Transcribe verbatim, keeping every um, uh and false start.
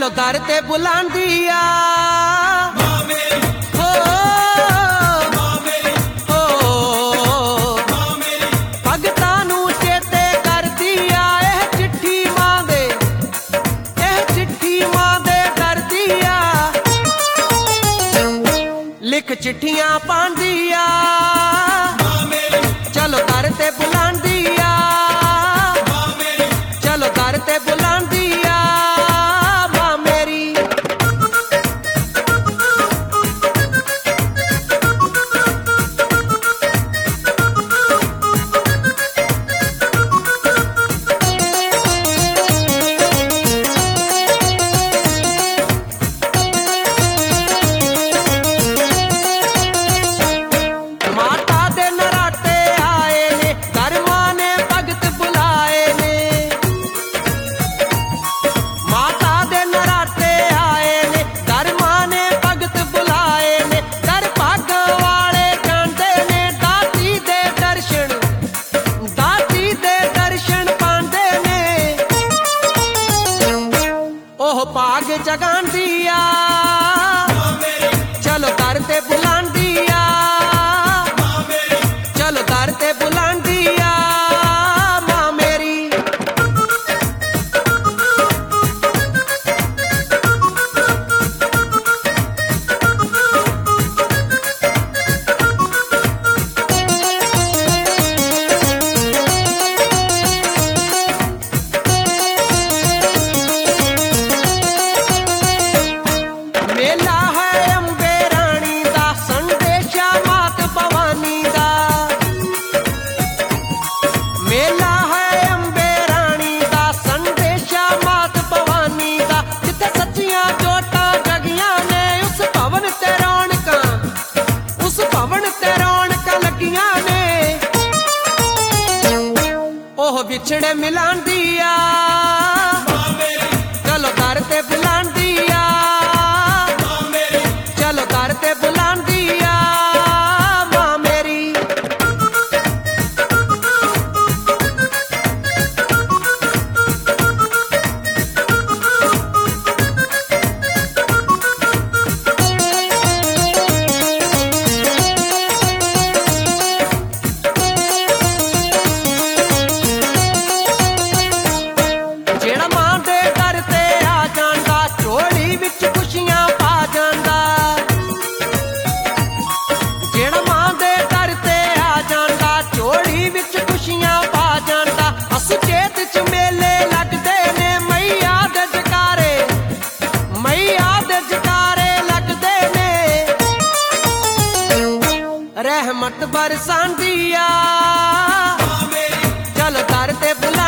चलो दर ते बुलांदी आ मां मेरी, हो मां मेरी, हो मां मेरी, भगतां नूं चेते करदी आ एह चिट्ठी मां दे, एह चिट्ठी मां दे करदी आ, लिख चिट्ठियां पांदी आ मां मेरी, चलो दर ते बुलांदी आ, मां मेरी, चलो दर ते बुलांदी आ मां मेरी। माता दे नराते आए ने, घर मां ने भगत बुलाए ने, माता दे नराते आए ने, घर मां ने भगत बुलाए ने, घर भागां वाले जांदे ने, दाती दे दर्शन, दाती दे दर्शन पांदे ने, ओह भाग जगांदी आ मां मेरी, चलो दर ते बुलांदी आ, मां मेरी, चलो दर ते बुलांदी आ मां मेरी। मेला है अंबे रानी दा, संदेशा मात भवानी दा, मेला है अंबे रानी दा, संदेशा मात भवानी दा, जिथे सच्चियां जोटां जगियां ने, उस भवन ते रौनकां, उस भवन ते रौनकां लगियां ने, ओह विछड़े मिलांदी आ मां मेरी, चलो दर ते बुलांदी आ, मां मेरी, चलो दर ते बुलांदी आ मां मेरी। जेड़ा मां दे दर ते आ जांदा, झोली विच खुशियां पा जांदा, जेड़ा मां दे दर ते आ जांदा, झोली विच खुशियां पा जांदा, असुचेत च मेले लगदे ने, मैया दे जकारे, मैया दे जकारे लगदे ने, रहमत बरसांदी आ मां मेरी, चलो दर ते बुला